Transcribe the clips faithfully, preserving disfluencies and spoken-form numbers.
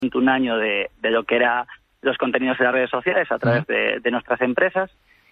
un año de, de lo que era los contenidos de las redes sociales a través de, de nuestras empresas,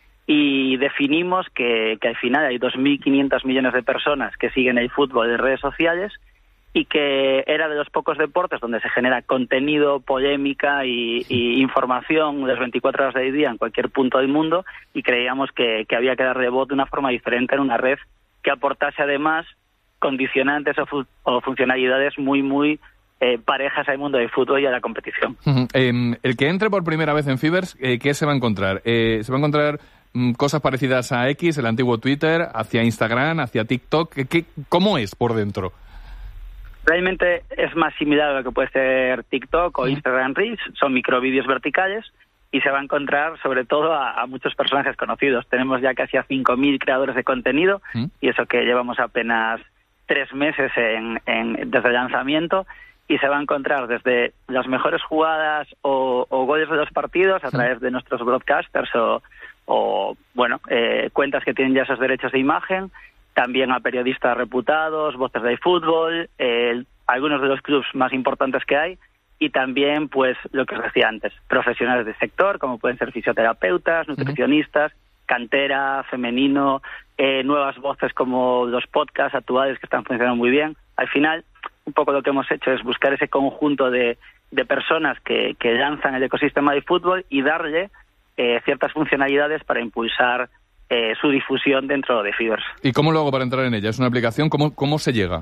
y definimos que, que al final hay dos mil quinientos millones de personas que siguen el fútbol en redes sociales, y que era de los pocos deportes donde se genera contenido, polémica y, y información las veinticuatro horas del día en cualquier punto del mundo, y creíamos que, que había que darle voz de una forma diferente en una red que aportase además condicionantes o, fu- o funcionalidades muy, muy eh, parejas al mundo del fútbol y a la competición. Uh-huh. Eh, el que entre por primera vez en Fibers, eh, ¿qué se va a encontrar? Eh, ¿Se va a encontrar mm, cosas parecidas a X, el antiguo Twitter, hacia Instagram, hacia TikTok? ¿Qué, qué, ¿Cómo es por dentro? Realmente es más similar a lo que puede ser TikTok o Instagram Reels, son microvídeos verticales, y se va a encontrar sobre todo a, a muchos personajes conocidos. Tenemos ya casi a cinco mil creadores de contenido, ¿Mm? y eso que llevamos apenas tres meses en, en, desde el lanzamiento, y se va a encontrar desde las mejores jugadas o, o goles de los partidos a través de nuestros broadcasters o, o bueno, eh, cuentas que tienen ya esos derechos de imagen, también a periodistas reputados, voces del fútbol, eh, algunos de los clubes más importantes que hay, y también, pues, lo que os decía antes, profesionales del sector, como pueden ser fisioterapeutas, nutricionistas, uh-huh. cantera, femenino, eh, nuevas voces como los podcasts actuales que están funcionando muy bien. Al final, un poco lo que hemos hecho es buscar ese conjunto de, de personas que, que lanzan el ecosistema del fútbol y darle eh, ciertas funcionalidades para impulsar eh, su difusión dentro de Fibers. ¿Y cómo lo hago para entrar en ella? ¿Es una aplicación? ¿Cómo, cómo se llega?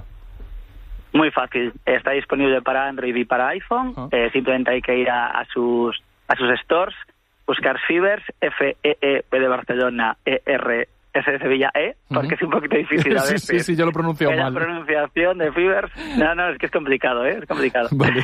Muy fácil. Está disponible para Android y para iPhone. Uh-huh. Eh, simplemente hay que ir a, a sus a sus stores, buscar Fibers, F E E P de Barcelona, E R S de Sevilla, E, porque uh-huh. es un poquito difícil a veces. sí, sí, sí, yo lo he pronunciado mal. La pronunciación de Fibers, no, no, es que es complicado, ¿eh? Es complicado. Vale.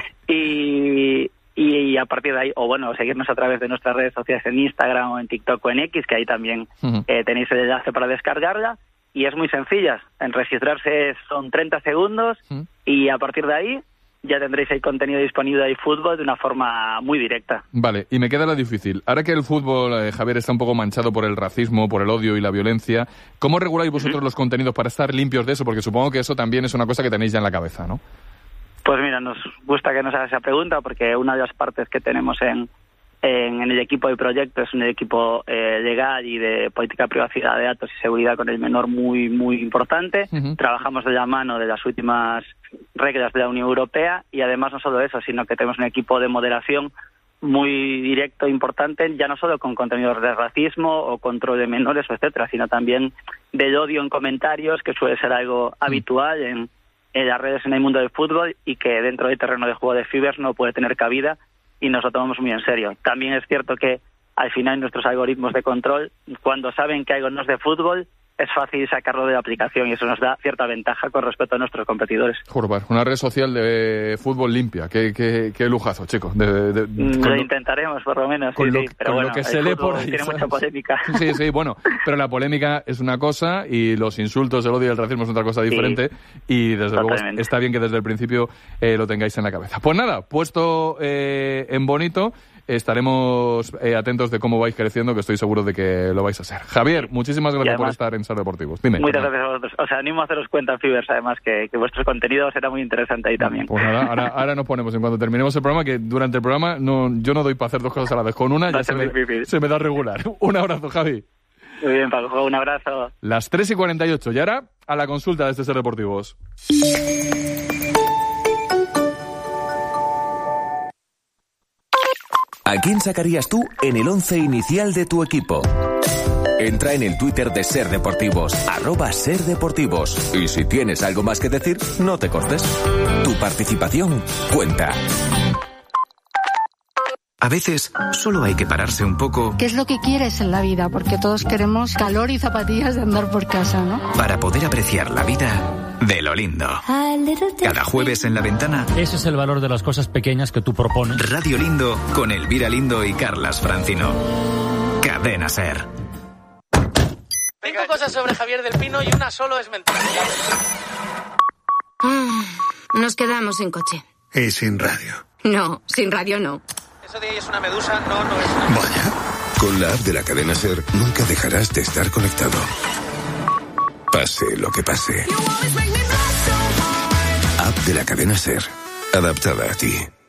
Y, y, y a partir de ahí, o bueno, seguirnos a través de nuestras redes sociales en Instagram o en TikTok o en X, que ahí también uh-huh. eh, tenéis el enlace para descargarla. Y es muy sencilla. En registrarse son treinta segundos uh-huh. y a partir de ahí ya tendréis el contenido disponible de fútbol de una forma muy directa. Vale, y me queda lo difícil. Ahora que el fútbol, eh, Javier, está un poco manchado por el racismo, por el odio y la violencia, ¿cómo reguláis vosotros uh-huh. los contenidos para estar limpios de eso? Porque supongo que eso también es una cosa que tenéis ya en la cabeza, ¿no? Pues mira, nos gusta que nos hagas esa pregunta, porque una de las partes que tenemos en, en, en el equipo de proyecto es un equipo eh, legal y de política de privacidad de datos y seguridad con el menor muy, muy importante. Uh-huh. Trabajamos de la mano de las últimas reglas de la Unión Europea, y además no solo eso, sino que tenemos un equipo de moderación muy directo, importante, ya no solo con contenidos de racismo o control de menores, etcétera, sino también del odio en comentarios, que suele ser algo uh-huh. habitual en, en las redes en el mundo del fútbol, y que dentro del terreno de juego de Fibers no puede tener cabida, y nos lo tomamos muy en serio. También es cierto que al final nuestros algoritmos de control, cuando saben que algo no es de fútbol, es fácil sacarlo de la aplicación, y eso nos da cierta ventaja con respecto a nuestros competidores. Jurbar, una red social de fútbol limpia, qué, qué, qué lujazo, chico. De, de, de, lo lo intentaremos, por lo menos, con sí, lo, sí, pero con bueno, lo que el se lee fútbol por ahí, tiene ¿sabes? mucha polémica. Sí, sí, bueno, pero la polémica es una cosa y los insultos, el odio y el racismo es otra cosa diferente, sí, y desde luego está bien que desde el principio eh, lo tengáis en la cabeza. Pues nada, puesto eh, en bonito, estaremos eh, atentos de cómo vais creciendo, que estoy seguro de que lo vais a hacer. Javier, muchísimas gracias además, por estar en Ser Deportivos. Dime. Muchas gracias a vosotros. Os animo a haceros cuenta, Fibers, además, que, que vuestro contenido será muy interesante ahí también. Pues nada, ahora, ahora nos ponemos, en cuanto terminemos el programa, que durante el programa no, yo no doy para hacer dos cosas a la vez. Con una no ya se me, se me da regular. Un abrazo, Javi. Muy bien, Paco, un abrazo. Las tres y cuarenta y ocho, y ahora a la consulta de este Ser Deportivos. ¿A quién sacarías tú en el once inicial de tu equipo? Entra en el Twitter de Ser Deportivos, arroba Ser Deportivos. Y si tienes algo más que decir, no te cortes. Tu participación cuenta. A veces, solo hay que pararse un poco. ¿Qué es lo que quieres en la vida? Porque todos queremos calor y zapatillas de andar por casa, ¿no? Para poder apreciar la vida de lo lindo. Cada jueves en La Ventana. Ese es el valor de las cosas pequeñas que tú propones. Radio Lindo con Elvira Lindo y Carlas Francino. Cadena Ser. Cinco cosas sobre Javier del Pino y una solo es mentira. Ah, nos quedamos sin coche. Y sin radio. No, sin radio no. Eso de ahí es una medusa, no, no es una... Vaya. Con la app de la Cadena Ser nunca dejarás de estar conectado. Pase lo que pase. App de la Cadena Ser. Adaptada a ti.